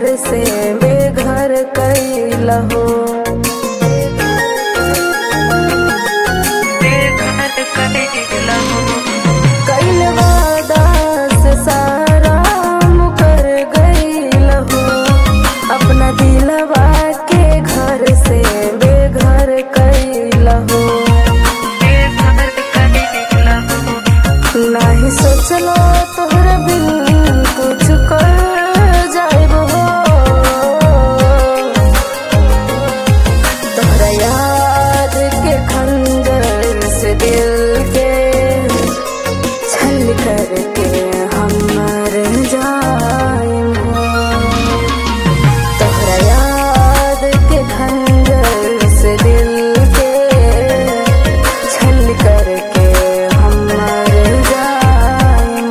से बेघर कैलहो। कैल वादा से सारा मुकर गइलहो, अपना दिलवा के घर से बेघर कैलहो। नाही सोचलो तोहरा बिन कुछ कर जाइबो, तोहरा याद के खंजर से दिल के छल करके हम मर जाएंगे। तोहरा याद के खंजर से दिल के छल करके हम मर जाएंगे।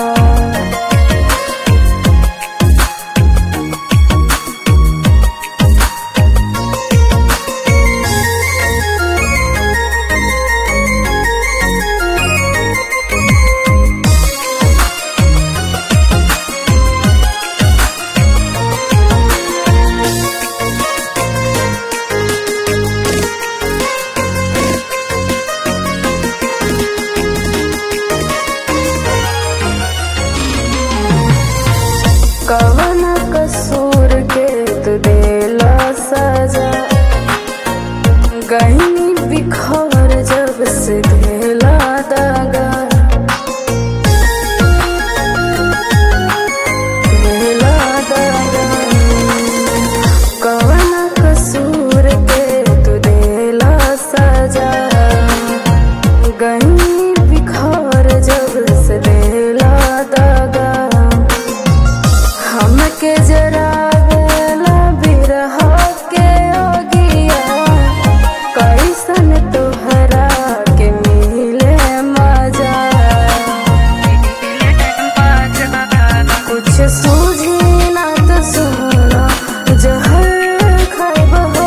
कवन कसूर के तू देला सजा, गहनी बिखर जब से देला दागा। देला दागा, कवन कसूर के तू देला सजा, गहनी बिखर जब से देला दागा। हमके जरा बेला बिरह के ओगिया, कैसन तोहरा के मिले मजा। कुछ सूझी ना तो सुनो जहर खैबहो,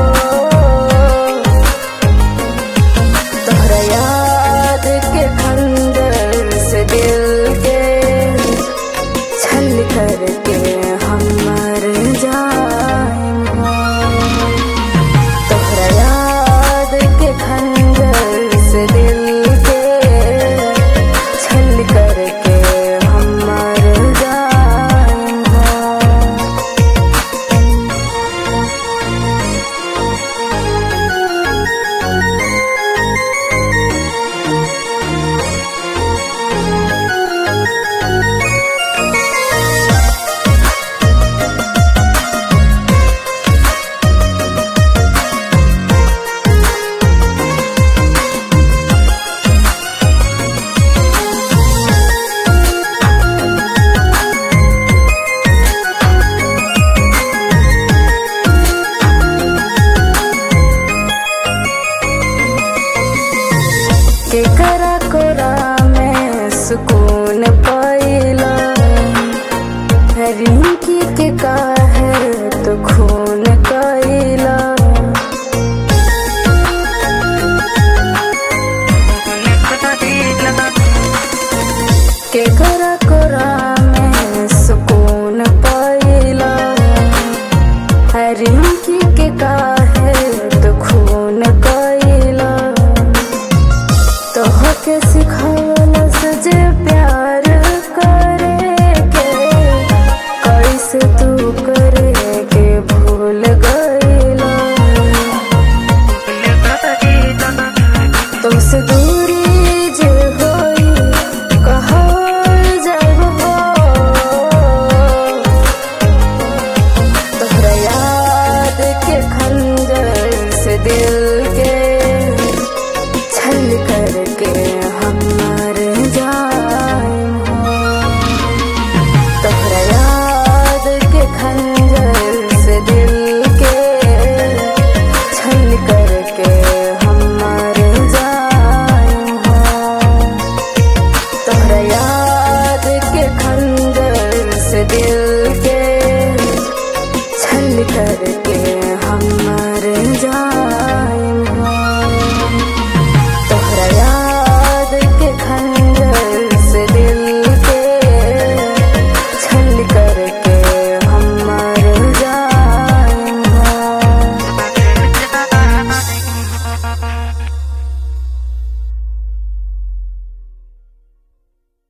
तोहरा याद के खंजर से दिल के छल करके हम मर जाएंगे। तोहरा याद के खंजर से दिल के छल करके हम मर जाएंगे। केकरा कोरा में सुकून पाइला, रिंकी के काहे तो खून कैला। केकरा कोरा में सुकून पाइला, रिंकी के काहे तो खून कैला। तोहके सिखौलस जे प्यार करे के, कैसे तू करे के भूल गइला। तुमसे दूरी जे होई कहल जाइबो, तोहरा याद के खंजर से दिल के छल करके हम मर जाएंगे। तोहरा याद के खंजर से दिल के छल करके हम मर जाएंगे। तोहरा याद के खंजर से दिल